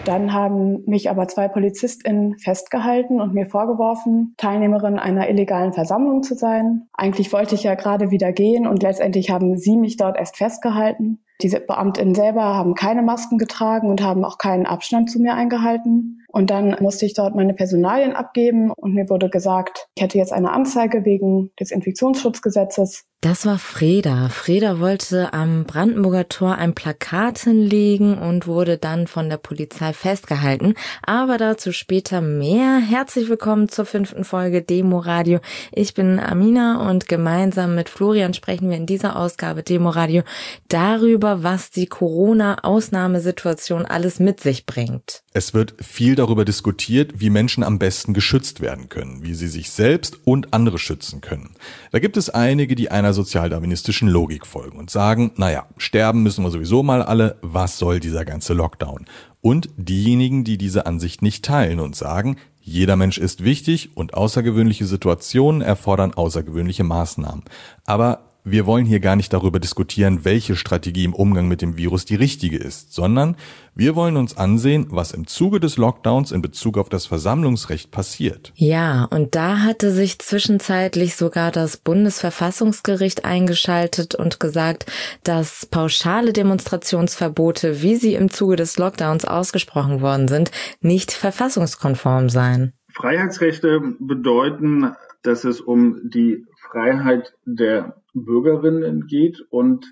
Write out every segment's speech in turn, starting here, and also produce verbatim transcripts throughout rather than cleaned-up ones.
Dann haben mich aber zwei PolizistInnen festgehalten und mir vorgeworfen, Teilnehmerin einer illegalen Versammlung zu sein. Eigentlich wollte ich ja gerade wieder gehen und letztendlich haben sie mich dort erst festgehalten. Diese BeamtInnen selber haben keine Masken getragen und haben auch keinen Abstand zu mir eingehalten. Und dann musste ich dort meine Personalien abgeben und mir wurde gesagt, ich hätte jetzt eine Anzeige wegen des Infektionsschutzgesetzes. Das war Freda. Freda wollte am Brandenburger Tor ein Plakat hinlegen und wurde dann von der Polizei festgehalten. Aber dazu später mehr. Herzlich willkommen zur fünften Folge Demoradio. Ich bin Amina und gemeinsam mit Florian sprechen wir in dieser Ausgabe Demoradio darüber, was die Corona-Ausnahmesituation alles mit sich bringt. Es wird viel darüber diskutiert, wie Menschen am besten geschützt werden können, wie sie sich selbst und andere schützen können. Da gibt es einige, die einer sozialdarwinistischen Logik folgen und sagen, naja, sterben müssen wir sowieso mal alle, was soll dieser ganze Lockdown? Und diejenigen, die diese Ansicht nicht teilen und sagen, jeder Mensch ist wichtig und außergewöhnliche Situationen erfordern außergewöhnliche Maßnahmen. Aber wir wollen hier gar nicht darüber diskutieren, welche Strategie im Umgang mit dem Virus die richtige ist, sondern wir wollen uns ansehen, was im Zuge des Lockdowns in Bezug auf das Versammlungsrecht passiert. Ja, und da hatte sich zwischenzeitlich sogar das Bundesverfassungsgericht eingeschaltet und gesagt, dass pauschale Demonstrationsverbote, wie sie im Zuge des Lockdowns ausgesprochen worden sind, nicht verfassungskonform seien. Freiheitsrechte bedeuten, dass es um die Freiheit der Bürgerinnen geht und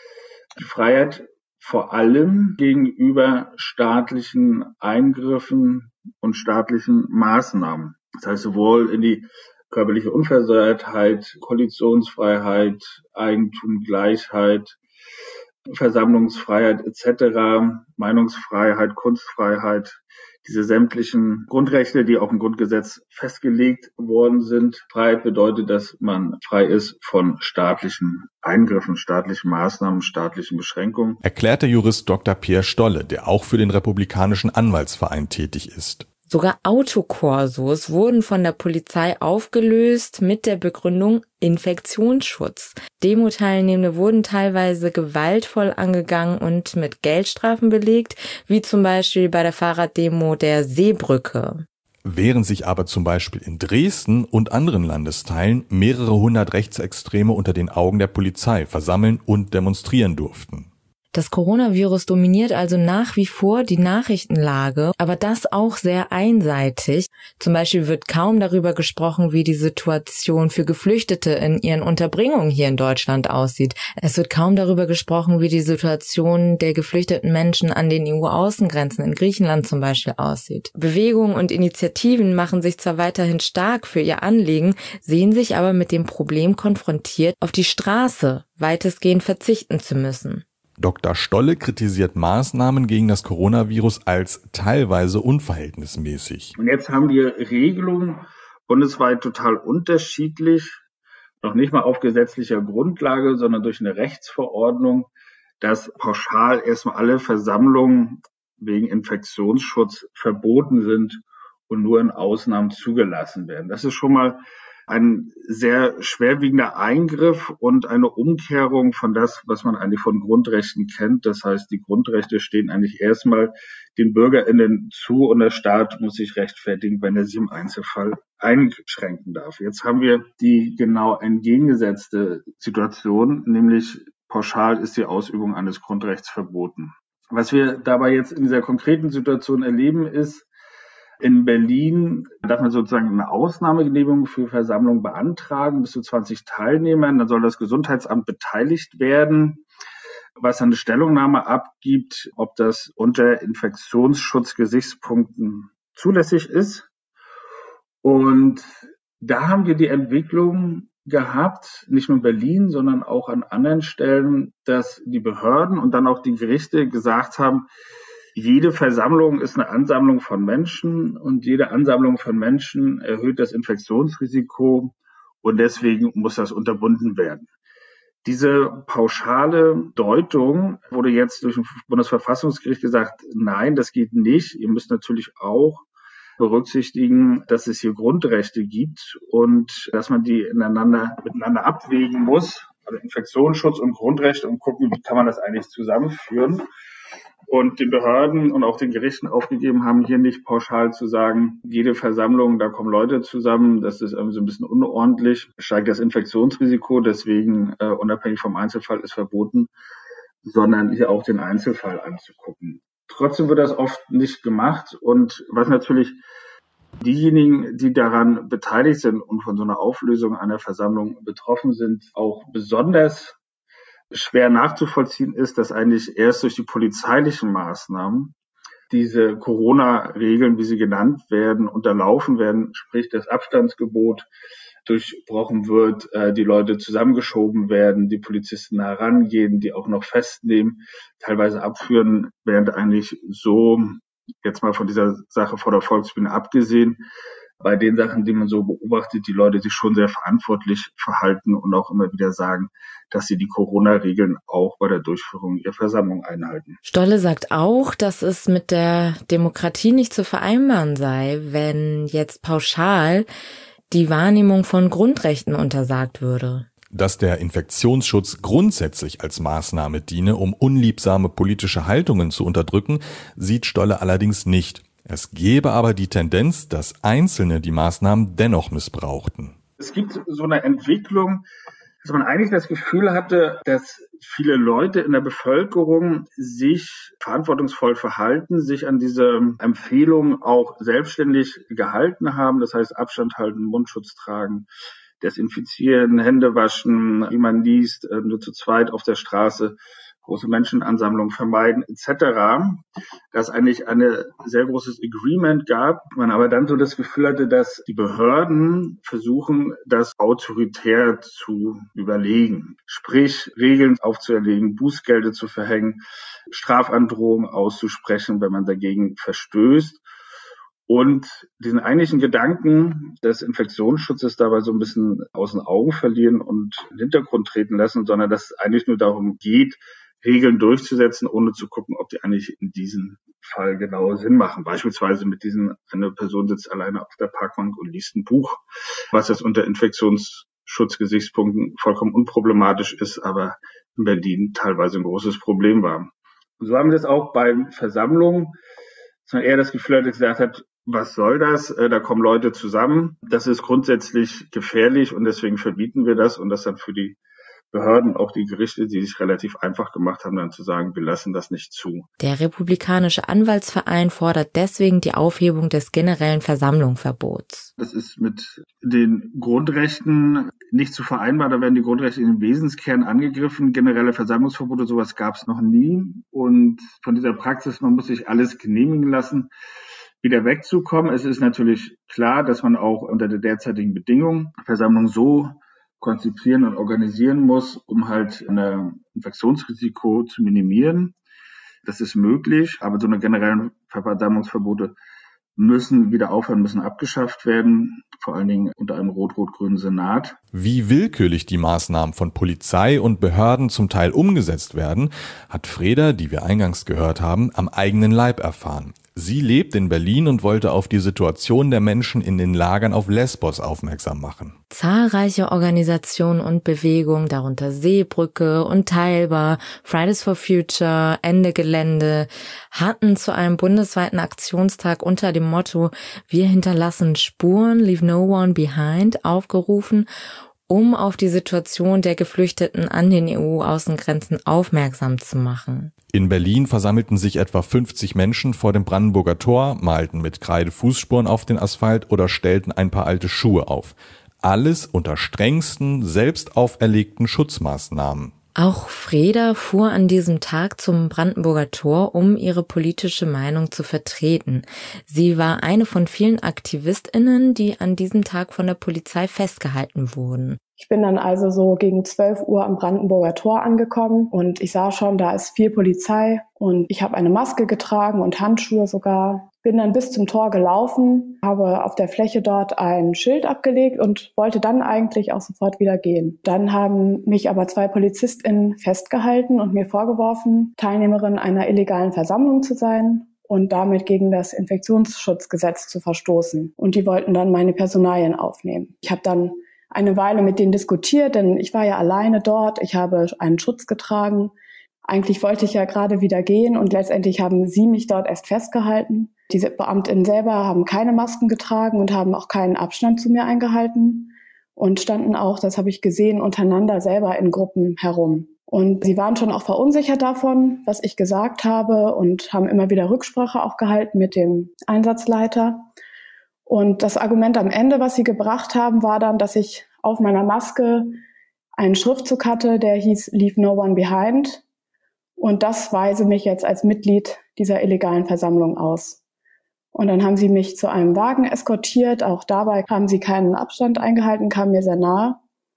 die Freiheit vor allem gegenüber staatlichen Eingriffen und staatlichen Maßnahmen. Das heißt sowohl in die körperliche Unversehrtheit, Koalitionsfreiheit, Eigentum, Gleichheit, Versammlungsfreiheit et cetera, Meinungsfreiheit, Kunstfreiheit, diese sämtlichen Grundrechte, die auch im Grundgesetz festgelegt worden sind. Freiheit bedeutet, dass man frei ist von staatlichen Eingriffen, staatlichen Maßnahmen, staatlichen Beschränkungen. Erklärt der Jurist Doktor Peer Stolle, der auch für den Republikanischen Anwaltsverein tätig ist. Sogar Autokorsos wurden von der Polizei aufgelöst mit der Begründung Infektionsschutz. Demo-Teilnehmende wurden teilweise gewaltvoll angegangen und mit Geldstrafen belegt, wie zum Beispiel bei der Fahrraddemo der Seebrücke. Während sich aber zum Beispiel in Dresden und anderen Landesteilen mehrere hundert Rechtsextreme unter den Augen der Polizei versammeln und demonstrieren durften. Das Coronavirus dominiert also nach wie vor die Nachrichtenlage, aber das auch sehr einseitig. Zum Beispiel wird kaum darüber gesprochen, wie die Situation für Geflüchtete in ihren Unterbringungen hier in Deutschland aussieht. Es wird kaum darüber gesprochen, wie die Situation der geflüchteten Menschen an den E U-Außengrenzen in Griechenland zum Beispiel aussieht. Bewegungen und Initiativen machen sich zwar weiterhin stark für ihr Anliegen, sehen sich aber mit dem Problem konfrontiert, auf die Straße weitestgehend verzichten zu müssen. Doktor Stolle kritisiert Maßnahmen gegen das Coronavirus als teilweise unverhältnismäßig. Und jetzt haben wir Regelungen bundesweit total unterschiedlich, noch nicht mal auf gesetzlicher Grundlage, sondern durch eine Rechtsverordnung, dass pauschal erstmal alle Versammlungen wegen Infektionsschutz verboten sind und nur in Ausnahmen zugelassen werden. Das ist schon mal ein sehr schwerwiegender Eingriff und eine Umkehrung von das, was man eigentlich von Grundrechten kennt. Das heißt, die Grundrechte stehen eigentlich erstmal den BürgerInnen zu und der Staat muss sich rechtfertigen, wenn er sie im Einzelfall einschränken darf. Jetzt haben wir die genau entgegengesetzte Situation, nämlich pauschal ist die Ausübung eines Grundrechts verboten. Was wir dabei jetzt in dieser konkreten Situation erleben, ist, in Berlin darf man sozusagen eine Ausnahmegenehmigung für Versammlungen beantragen, bis zu zwanzig Teilnehmern. Dann soll das Gesundheitsamt beteiligt werden, was eine Stellungnahme abgibt, ob das unter Infektionsschutzgesichtspunkten zulässig ist. Und da haben wir die Entwicklung gehabt, nicht nur in Berlin, sondern auch an anderen Stellen, dass die Behörden und dann auch die Gerichte gesagt haben, jede Versammlung ist eine Ansammlung von Menschen und jede Ansammlung von Menschen erhöht das Infektionsrisiko und deswegen muss das unterbunden werden. Diese pauschale Deutung wurde jetzt durch das Bundesverfassungsgericht gesagt, nein, das geht nicht. Ihr müsst natürlich auch berücksichtigen, dass es hier Grundrechte gibt und dass man die ineinander, miteinander abwägen muss, also Infektionsschutz und Grundrechte und gucken, wie kann man das eigentlich zusammenführen. und den Behörden und auch den Gerichten aufgegeben haben, hier nicht pauschal zu sagen, jede Versammlung, da kommen Leute zusammen, das ist irgendwie so ein bisschen unordentlich, steigt das Infektionsrisiko, deswegen äh, unabhängig vom Einzelfall ist verboten, sondern hier auch den Einzelfall anzugucken. Trotzdem wird das oft nicht gemacht und was natürlich diejenigen, die daran beteiligt sind und von so einer Auflösung einer Versammlung betroffen sind, auch besonders schwer nachzuvollziehen ist, dass eigentlich erst durch die polizeilichen Maßnahmen diese Corona-Regeln, wie sie genannt werden, unterlaufen werden, sprich das Abstandsgebot durchbrochen wird, die Leute zusammengeschoben werden, die Polizisten herangehen, die auch noch festnehmen, teilweise abführen, während eigentlich so, jetzt mal von dieser Sache vor der Volksbühne abgesehen, bei den Sachen, die man so beobachtet, die Leute sich schon sehr verantwortlich verhalten und auch immer wieder sagen, dass sie die Corona-Regeln auch bei der Durchführung ihrer Versammlung einhalten. Stolle sagt auch, dass es mit der Demokratie nicht zu vereinbaren sei, wenn jetzt pauschal die Wahrnehmung von Grundrechten untersagt würde. Dass der Infektionsschutz grundsätzlich als Maßnahme diene, um unliebsame politische Haltungen zu unterdrücken, sieht Stolle allerdings nicht. Es gäbe aber die Tendenz, dass Einzelne die Maßnahmen dennoch missbrauchten. Es gibt so eine Entwicklung, dass man eigentlich das Gefühl hatte, dass viele Leute in der Bevölkerung sich verantwortungsvoll verhalten, sich an diese Empfehlungen auch selbstständig gehalten haben. Das heißt Abstand halten, Mundschutz tragen, desinfizieren, Hände waschen, wie man liest, nur zu zweit auf der Straße, große Menschenansammlungen vermeiden et cetera. Dass eigentlich ein sehr großes Agreement gab, man aber dann so das Gefühl hatte, dass die Behörden versuchen, das autoritär zu überlegen. Sprich, Regeln aufzuerlegen, Bußgelder zu verhängen, Strafandrohungen auszusprechen, wenn man dagegen verstößt. Und diesen eigentlichen Gedanken des Infektionsschutzes dabei so ein bisschen aus den Augen verlieren und in den Hintergrund treten lassen, sondern dass es eigentlich nur darum geht, Regeln durchzusetzen, ohne zu gucken, ob die eigentlich in diesem Fall genau Sinn machen. Beispielsweise mit diesen, eine Person sitzt alleine auf der Parkbank und liest ein Buch, was jetzt unter Infektionsschutzgesichtspunkten vollkommen unproblematisch ist, aber in Berlin teilweise ein großes Problem war. Und so haben wir das auch bei Versammlungen, dass man eher das Gefühl hat, gesagt hat, was soll das? Da kommen Leute zusammen. Das ist grundsätzlich gefährlich und deswegen verbieten wir das und das dann für die Behörden, auch die Gerichte, die sich relativ einfach gemacht haben, dann zu sagen, wir lassen das nicht zu. Der Republikanische Anwaltsverein fordert deswegen die Aufhebung des generellen Versammlungsverbots. Das ist mit den Grundrechten nicht zu vereinbaren. Da werden die Grundrechte in den Wesenskern angegriffen. Generelle Versammlungsverbote, sowas gab es noch nie. Und von dieser Praxis, man muss sich alles genehmigen lassen, wieder wegzukommen. Es ist natürlich klar, dass man auch unter der derzeitigen Bedingung Versammlung so konzipieren und organisieren muss, um halt ein Infektionsrisiko zu minimieren. Das ist möglich, aber so eine generellen Versammlungsverbote müssen wieder aufhören, müssen abgeschafft werden, vor allen Dingen unter einem rot-rot-grünen Senat. Wie willkürlich die Maßnahmen von Polizei und Behörden zum Teil umgesetzt werden, hat Freda, die wir eingangs gehört haben, am eigenen Leib erfahren. Sie lebt in Berlin und wollte auf die Situation der Menschen in den Lagern auf Lesbos aufmerksam machen. Zahlreiche Organisationen und Bewegungen, darunter Seebrücke, Unteilbar, Fridays for Future, Ende Gelände, hatten zu einem bundesweiten Aktionstag unter dem Motto "Wir hinterlassen Spuren, leave no one behind" aufgerufen, um auf die Situation der Geflüchteten an den E U-Außengrenzen aufmerksam zu machen. In Berlin versammelten sich etwa fünfzig Menschen vor dem Brandenburger Tor, malten mit Kreide Fußspuren auf den Asphalt oder stellten ein paar alte Schuhe auf. Alles unter strengsten, selbst auferlegten Schutzmaßnahmen. Auch Freda fuhr an diesem Tag zum Brandenburger Tor, um ihre politische Meinung zu vertreten. Sie war eine von vielen AktivistInnen, die an diesem Tag von der Polizei festgehalten wurden. Ich bin dann also so gegen zwölf Uhr am Brandenburger Tor angekommen und ich sah schon, da ist viel Polizei und ich habe eine Maske getragen und Handschuhe sogar. Bin dann bis zum Tor gelaufen, habe auf der Fläche dort ein Schild abgelegt und wollte dann eigentlich auch sofort wieder gehen. Dann haben mich aber zwei PolizistInnen festgehalten und mir vorgeworfen, Teilnehmerin einer illegalen Versammlung zu sein und damit gegen das Infektionsschutzgesetz zu verstoßen. Und die wollten dann meine Personalien aufnehmen. Ich habe dann eine Weile mit denen diskutiert, denn ich war ja alleine dort. Ich habe einen Schutz getragen. Eigentlich wollte ich ja gerade wieder gehen und letztendlich haben sie mich dort erst festgehalten. Diese Beamtinnen selber haben keine Masken getragen und haben auch keinen Abstand zu mir eingehalten und standen auch, das habe ich gesehen, untereinander selber in Gruppen herum. Und sie waren schon auch verunsichert davon, was ich gesagt habe, und haben immer wieder Rücksprache auch gehalten mit dem Einsatzleiter. Und das Argument am Ende, was sie gebracht haben, war dann, dass ich auf meiner Maske einen Schriftzug hatte, der hieß "Leave no one behind". Und das weise mich jetzt als Mitglied dieser illegalen Versammlung aus. Und dann haben sie mich zu einem Wagen eskortiert. Auch dabei haben sie keinen Abstand eingehalten, kamen mir sehr nahe.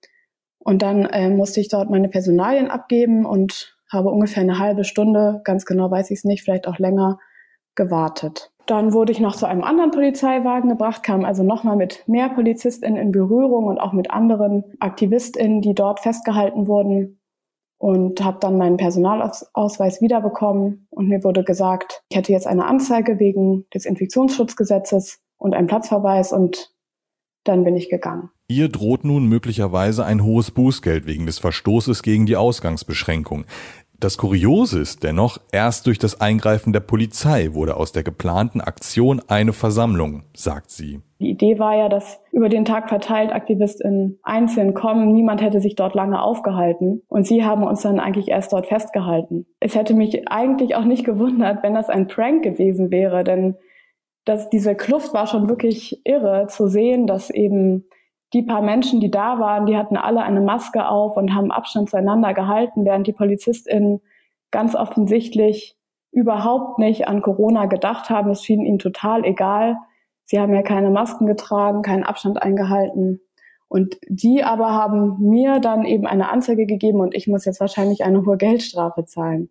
Und dann äh, musste ich dort meine Personalien abgeben und habe ungefähr eine halbe Stunde, ganz genau weiß ich es nicht, vielleicht auch länger, gewartet. Dann wurde ich noch zu einem anderen Polizeiwagen gebracht, kam also nochmal mit mehr PolizistInnen in Berührung und auch mit anderen AktivistInnen, die dort festgehalten wurden. Und habe dann meinen Personalausweis wiederbekommen und mir wurde gesagt, ich hätte jetzt eine Anzeige wegen des Infektionsschutzgesetzes und einen Platzverweis, und dann bin ich gegangen. Ihr droht nun möglicherweise ein hohes Bußgeld wegen des Verstoßes gegen die Ausgangsbeschränkung. Das Kuriose ist dennoch, erst durch das Eingreifen der Polizei wurde aus der geplanten Aktion eine Versammlung, sagt sie. Die Idee war ja, dass über den Tag verteilt AktivistInnen einzeln kommen. Niemand hätte sich dort lange aufgehalten. Und sie haben uns dann eigentlich erst dort festgehalten. Es hätte mich eigentlich auch nicht gewundert, wenn das ein Prank gewesen wäre. Denn das, diese Kluft war schon wirklich irre zu sehen, dass eben die paar Menschen, die da waren, die hatten alle eine Maske auf und haben Abstand zueinander gehalten, während die PolizistInnen ganz offensichtlich überhaupt nicht an Corona gedacht haben. Es schien ihnen total egal. Sie haben ja keine Masken getragen, keinen Abstand eingehalten. Und die aber haben mir dann eben eine Anzeige gegeben und ich muss jetzt wahrscheinlich eine hohe Geldstrafe zahlen.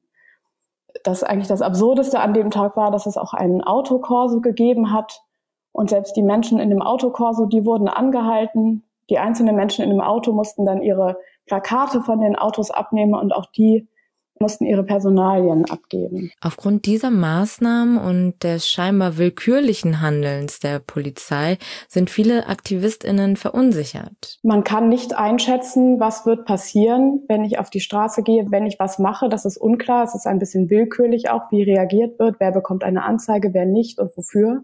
Das eigentlich das Absurdeste an dem Tag war, dass es auch einen Autokorso gegeben hat. Und selbst die Menschen in dem Autokorso, die wurden angehalten. Die einzelnen Menschen in dem Auto mussten dann ihre Plakate von den Autos abnehmen und auch die mussten ihre Personalien abgeben. Aufgrund dieser Maßnahmen und des scheinbar willkürlichen Handelns der Polizei sind viele AktivistInnen verunsichert. Man kann nicht einschätzen, was wird passieren, wenn ich auf die Straße gehe, wenn ich was mache. Das ist unklar. Es ist ein bisschen willkürlich auch, wie reagiert wird, wer bekommt eine Anzeige, wer nicht und wofür.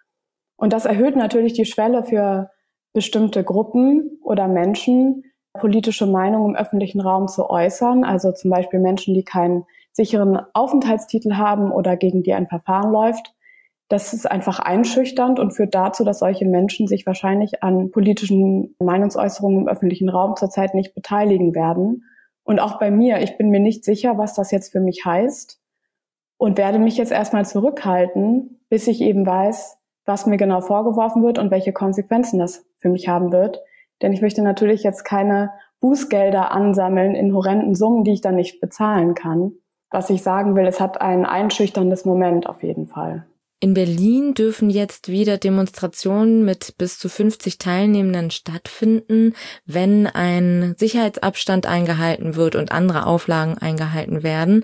Und das erhöht natürlich die Schwelle für bestimmte Gruppen oder Menschen, politische Meinung im öffentlichen Raum zu äußern. Also zum Beispiel Menschen, die keinen sicheren Aufenthaltstitel haben oder gegen die ein Verfahren läuft. Das ist einfach einschüchternd und führt dazu, dass solche Menschen sich wahrscheinlich an politischen Meinungsäußerungen im öffentlichen Raum zurzeit nicht beteiligen werden. Und auch bei mir, ich bin mir nicht sicher, was das jetzt für mich heißt und werde mich jetzt erstmal zurückhalten, bis ich eben weiß, was mir genau vorgeworfen wird und welche Konsequenzen das für mich haben wird. Denn ich möchte natürlich jetzt keine Bußgelder ansammeln in horrenden Summen, die ich dann nicht bezahlen kann. Was ich sagen will, es hat ein einschüchterndes Moment auf jeden Fall. In Berlin dürfen jetzt wieder Demonstrationen mit bis zu fünfzig Teilnehmenden stattfinden, wenn ein Sicherheitsabstand eingehalten wird und andere Auflagen eingehalten werden.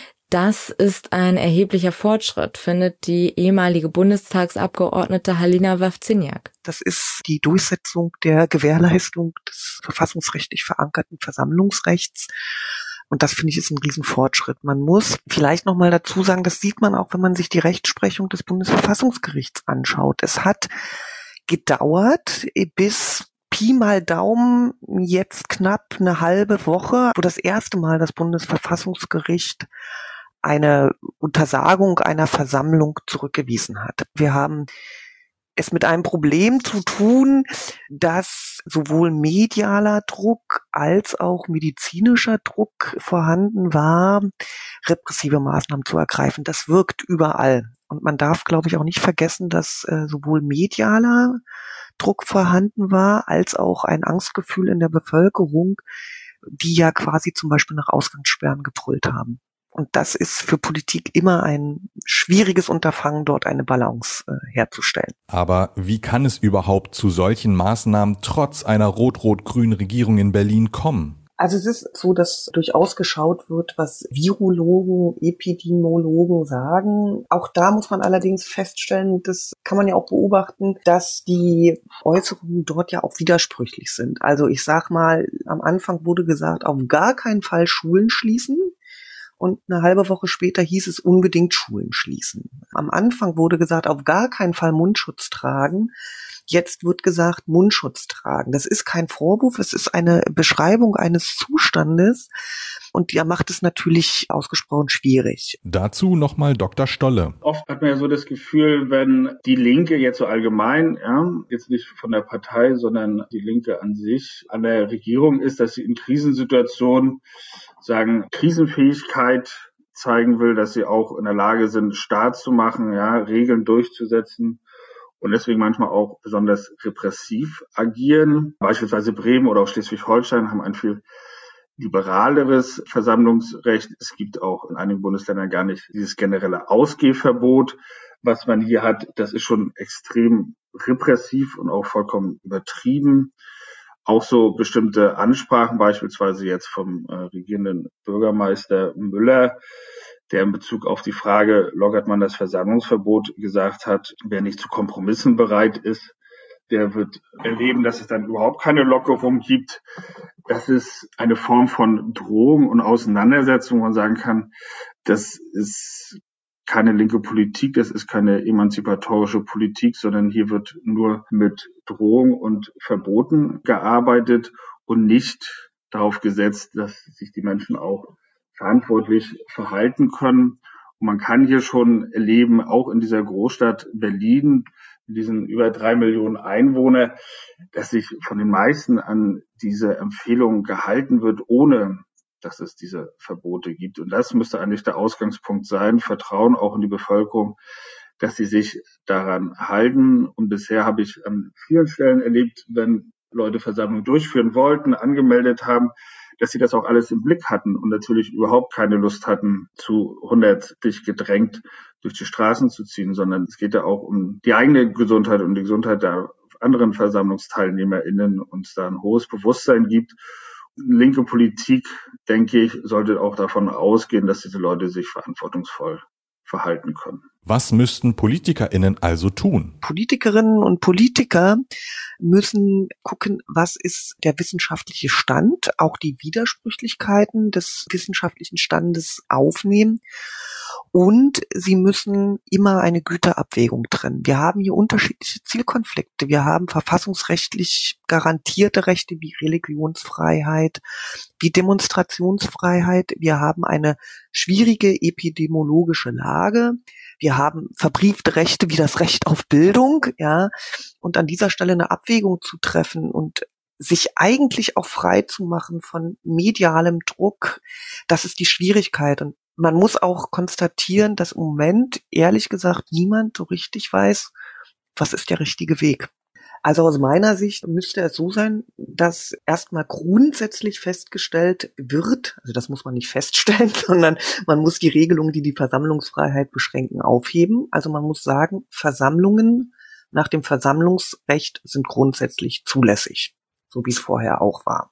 Das ist ein erheblicher Fortschritt, findet die ehemalige Bundestagsabgeordnete Halina Wawrzyniak. Das ist die Durchsetzung der Gewährleistung des verfassungsrechtlich verankerten Versammlungsrechts. Und das, finde ich, ist ein Riesenfortschritt. Man muss vielleicht noch mal dazu sagen, das sieht man auch, wenn man sich die Rechtsprechung des Bundesverfassungsgerichts anschaut. Es hat gedauert bis Pi mal Daumen jetzt knapp eine halbe Woche, wo das erste Mal das Bundesverfassungsgericht eine Untersagung einer Versammlung zurückgewiesen hat. Wir haben es mit einem Problem zu tun, dass sowohl medialer Druck als auch medizinischer Druck vorhanden war, repressive Maßnahmen zu ergreifen. Das wirkt überall. Und man darf, glaube ich, auch nicht vergessen, dass äh, sowohl medialer Druck vorhanden war, als auch ein Angstgefühl in der Bevölkerung, die ja quasi zum Beispiel nach Ausgangssperren gebrüllt haben. Und das ist für Politik immer ein schwieriges Unterfangen, dort eine Balance äh, herzustellen. Aber wie kann es überhaupt zu solchen Maßnahmen trotz einer rot-rot-grünen Regierung in Berlin kommen? Also es ist so, dass durchaus geschaut wird, was Virologen, Epidemiologen sagen. Auch da muss man allerdings feststellen, das kann man ja auch beobachten, dass die Äußerungen dort ja auch widersprüchlich sind. Also ich sag mal, am Anfang wurde gesagt, auf gar keinen Fall Schulen schließen. Und eine halbe Woche später hieß es unbedingt Schulen schließen. Am Anfang wurde gesagt, auf gar keinen Fall Mundschutz tragen. Jetzt wird gesagt, Mundschutz tragen. Das ist kein Vorwurf, es ist eine Beschreibung eines Zustandes. Und der macht es natürlich ausgesprochen schwierig. Dazu nochmal Doktor Stolle. Oft hat man ja so das Gefühl, wenn die Linke jetzt so allgemein, ja, jetzt nicht von der Partei, sondern die Linke an sich an der Regierung ist, dass sie in Krisensituationen sagen, Krisenfähigkeit zeigen will, dass sie auch in der Lage sind, Staat zu machen, ja, Regeln durchzusetzen. Und deswegen manchmal auch besonders repressiv agieren. Beispielsweise Bremen oder auch Schleswig-Holstein haben ein viel liberaleres Versammlungsrecht. Es gibt auch in einigen Bundesländern gar nicht dieses generelle Ausgehverbot. Was man hier hat, das ist schon extrem repressiv und auch vollkommen übertrieben. Auch so bestimmte Ansprachen, beispielsweise jetzt vom äh, regierenden Bürgermeister Müller, der in Bezug auf die Frage, lockert man das Versammlungsverbot, gesagt hat, wer nicht zu Kompromissen bereit ist, der wird erleben, dass es dann überhaupt keine Lockerung gibt. Das ist eine Form von Drohung und Auseinandersetzung, wo man sagen kann, das ist keine linke Politik, das ist keine emanzipatorische Politik, sondern hier wird nur mit Drohung und Verboten gearbeitet und nicht darauf gesetzt, dass sich die Menschen auch verantwortlich verhalten können. Und man kann hier schon erleben, auch in dieser Großstadt Berlin, in diesen über drei Millionen Einwohner, dass sich von den meisten an diese Empfehlungen gehalten wird, ohne dass es diese Verbote gibt. Und das müsste eigentlich der Ausgangspunkt sein, Vertrauen auch in die Bevölkerung, dass sie sich daran halten. Und bisher habe ich an vielen Stellen erlebt, wenn Leute Versammlungen durchführen wollten, angemeldet haben, dass sie das auch alles im Blick hatten und natürlich überhaupt keine Lust hatten, zu hundertig gedrängt durch die Straßen zu ziehen, sondern es geht ja auch um die eigene Gesundheit und die Gesundheit der anderen VersammlungsteilnehmerInnen und es da ein hohes Bewusstsein gibt. Linke Politik, denke ich, sollte auch davon ausgehen, dass diese Leute sich verantwortungsvoll verhalten können. Was müssten PolitikerInnen also tun? Politikerinnen und Politiker müssen gucken, was ist der wissenschaftliche Stand, auch die Widersprüchlichkeiten des wissenschaftlichen Standes aufnehmen. Und sie müssen immer eine Güterabwägung trennen. Wir haben hier unterschiedliche Zielkonflikte. Wir haben verfassungsrechtlich garantierte Rechte wie Religionsfreiheit, wie Demonstrationsfreiheit. Wir haben eine schwierige epidemiologische Lage. Wir haben verbriefte Rechte wie das Recht auf Bildung, ja. Und an dieser Stelle eine Abwägung zu treffen und sich eigentlich auch frei zu machen von medialem Druck, das ist die Schwierigkeit. Und man muss auch konstatieren, dass im Moment, ehrlich gesagt, niemand so richtig weiß, was ist der richtige Weg. Also aus meiner Sicht müsste es so sein, dass erstmal grundsätzlich festgestellt wird, also das muss man nicht feststellen, sondern man muss die Regelungen, die die Versammlungsfreiheit beschränken, aufheben. Also man muss sagen, Versammlungen nach dem Versammlungsrecht sind grundsätzlich zulässig, so wie es vorher auch war.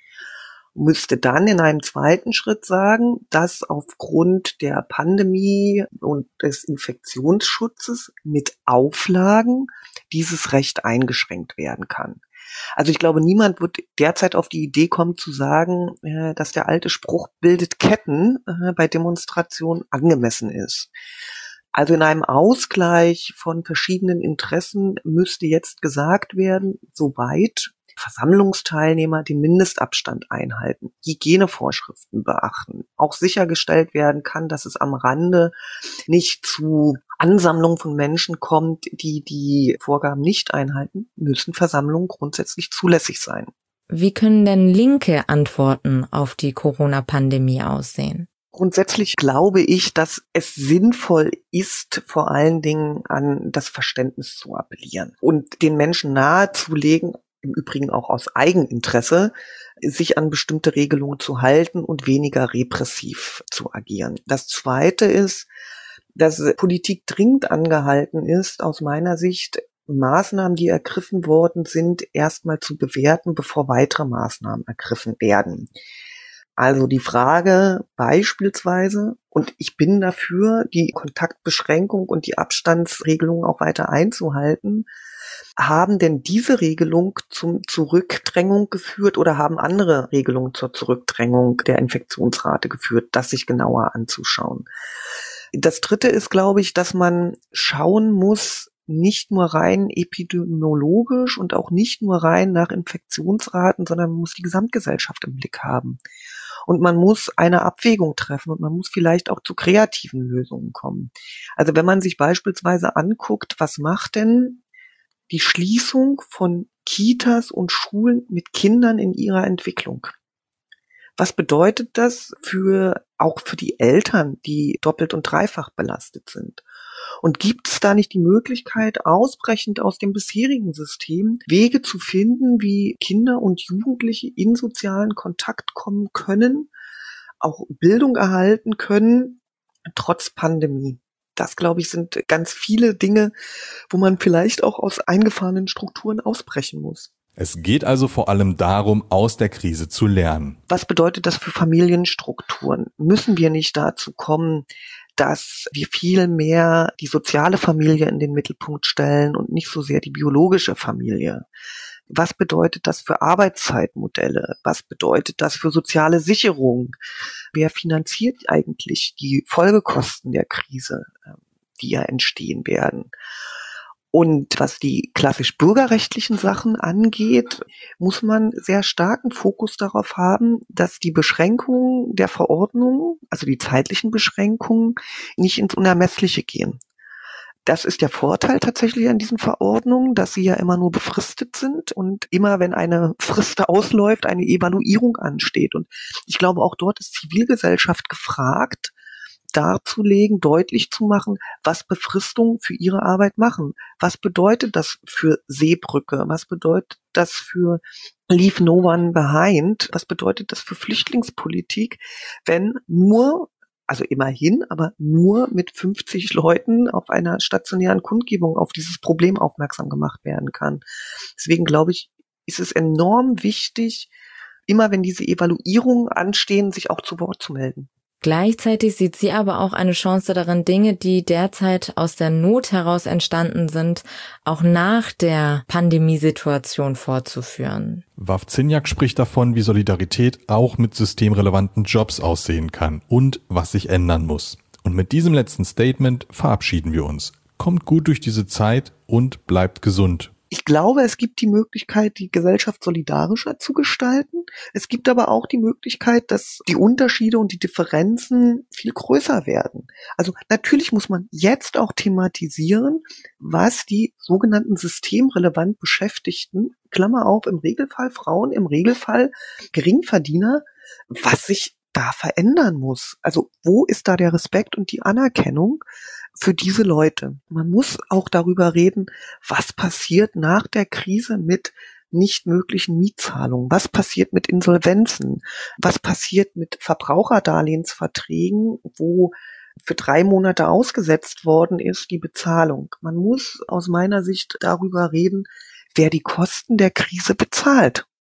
Müsste dann in einem zweiten Schritt sagen, dass aufgrund der Pandemie und des Infektionsschutzes mit Auflagen dieses Recht eingeschränkt werden kann. Also ich glaube, niemand wird derzeit auf die Idee kommen zu sagen, dass der alte Spruch bildet Ketten bei Demonstrationen angemessen ist. Also in einem Ausgleich von verschiedenen Interessen müsste jetzt gesagt werden, soweit Versammlungsteilnehmer den Mindestabstand einhalten, Hygienevorschriften beachten, auch sichergestellt werden kann, dass es am Rande nicht zu Ansammlungen von Menschen kommt, die die Vorgaben nicht einhalten, müssen Versammlungen grundsätzlich zulässig sein. Wie können denn linke Antworten auf die Corona-Pandemie aussehen? Grundsätzlich glaube ich, dass es sinnvoll ist, vor allen Dingen an das Verständnis zu appellieren und den Menschen nahezulegen, im Übrigen auch aus Eigeninteresse, sich an bestimmte Regelungen zu halten und weniger repressiv zu agieren. Das Zweite ist, dass Politik dringend angehalten ist, aus meiner Sicht, Maßnahmen, die ergriffen worden sind, erstmal zu bewerten, bevor weitere Maßnahmen ergriffen werden. Also die Frage beispielsweise, und ich bin dafür, die Kontaktbeschränkung und die Abstandsregelungen auch weiter einzuhalten, Haben denn diese Regelung zum Zurückdrängung geführt oder haben andere Regelungen zur Zurückdrängung der Infektionsrate geführt, das sich genauer anzuschauen? Das Dritte ist, glaube ich, dass man schauen muss, nicht nur rein epidemiologisch und auch nicht nur rein nach Infektionsraten, sondern man muss die Gesamtgesellschaft im Blick haben. Und man muss eine Abwägung treffen und man muss vielleicht auch zu kreativen Lösungen kommen. Also wenn man sich beispielsweise anguckt, was macht denn die Schließung von Kitas und Schulen mit Kindern in ihrer Entwicklung? Was bedeutet das für, auch für die Eltern, die doppelt und dreifach belastet sind? Und gibt es da nicht die Möglichkeit, ausbrechend aus dem bisherigen System Wege zu finden, wie Kinder und Jugendliche in sozialen Kontakt kommen können, auch Bildung erhalten können, trotz Pandemie? Das, glaube ich, sind ganz viele Dinge, wo man vielleicht auch aus eingefahrenen Strukturen ausbrechen muss. Es geht also vor allem darum, aus der Krise zu lernen. Was bedeutet das für Familienstrukturen? Müssen wir nicht dazu kommen, dass wir viel mehr die soziale Familie in den Mittelpunkt stellen und nicht so sehr die biologische Familie? Was bedeutet das für Arbeitszeitmodelle? Was bedeutet das für soziale Sicherung? Wer finanziert eigentlich die Folgekosten der Krise, die ja entstehen werden? Und was die klassisch bürgerrechtlichen Sachen angeht, muss man sehr starken Fokus darauf haben, dass die Beschränkungen der Verordnung, also die zeitlichen Beschränkungen, nicht ins Unermessliche gehen. Das ist der Vorteil tatsächlich an diesen Verordnungen, dass sie ja immer nur befristet sind und immer, wenn eine Frist ausläuft, eine Evaluierung ansteht. Und ich glaube, auch dort ist Zivilgesellschaft gefragt, darzulegen, deutlich zu machen, was Befristungen für ihre Arbeit machen. Was bedeutet das für Seebrücke? Was bedeutet das für Leave No One Behind? Was bedeutet das für Flüchtlingspolitik, wenn nur, also immerhin, aber nur mit fünfzig Leuten auf einer stationären Kundgebung auf dieses Problem aufmerksam gemacht werden kann? Deswegen glaube ich, ist es enorm wichtig, immer wenn diese Evaluierungen anstehen, sich auch zu Wort zu melden. Gleichzeitig sieht sie aber auch eine Chance darin, Dinge, die derzeit aus der Not heraus entstanden sind, auch nach der Pandemiesituation fortzuführen. Wawrzyniak spricht davon, wie Solidarität auch mit systemrelevanten Jobs aussehen kann und was sich ändern muss. Und mit diesem letzten Statement verabschieden wir uns. Kommt gut durch diese Zeit und bleibt gesund. Ich glaube, es gibt die Möglichkeit, die Gesellschaft solidarischer zu gestalten. Es gibt aber auch die Möglichkeit, dass die Unterschiede und die Differenzen viel größer werden. Also natürlich muss man jetzt auch thematisieren, was die sogenannten systemrelevant Beschäftigten, Klammer auf, im Regelfall Frauen, im Regelfall Geringverdiener, was sich da verändern muss. Also wo ist da der Respekt und die Anerkennung für diese Leute? Man muss auch darüber reden, was passiert nach der Krise mit nicht möglichen Mietzahlungen? Was passiert mit Insolvenzen? Was passiert mit Verbraucherdarlehensverträgen, wo für drei Monate ausgesetzt worden ist, die Bezahlung? Man muss aus meiner Sicht darüber reden, wer die Kosten der Krise bezahlt.